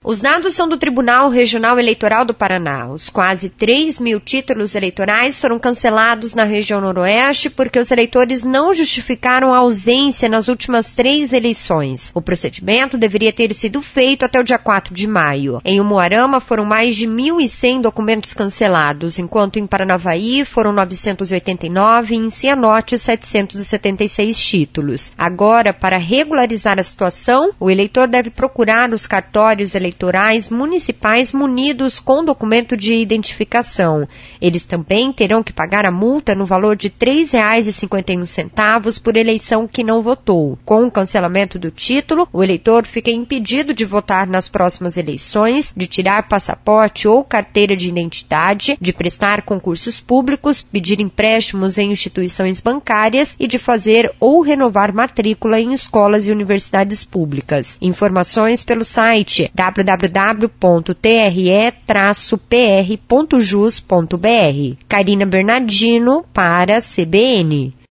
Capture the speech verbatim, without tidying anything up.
Os dados são do Tribunal Regional Eleitoral do Paraná. Os quase três mil títulos eleitorais foram cancelados na região noroeste porque os eleitores não justificaram a ausência nas últimas três eleições. O procedimento deveria ter sido feito até o dia quatro de maio. Em Umuarama foram mais de mil e cem documentos cancelados, enquanto em Paranavaí foram novecentos e oitenta e nove e em Cianorte setecentos e setenta e seis títulos. Agora, para regularizar a situação, o eleitor deve procurar os cartórios eleitorais eleitorais municipais munidos com documento de identificação. Eles também terão que pagar a multa no valor de três reais e cinquenta e um centavos por eleição que não votou. Com o cancelamento do título, o eleitor fica impedido de votar nas próximas eleições, de tirar passaporte ou carteira de identidade, de prestar concursos públicos, pedir empréstimos em instituições bancárias e de fazer ou renovar matrícula em escolas e universidades públicas. Informações pelo site w w w ponto t r e traço p r ponto jus ponto b r. Karina Bernardino para a C B N.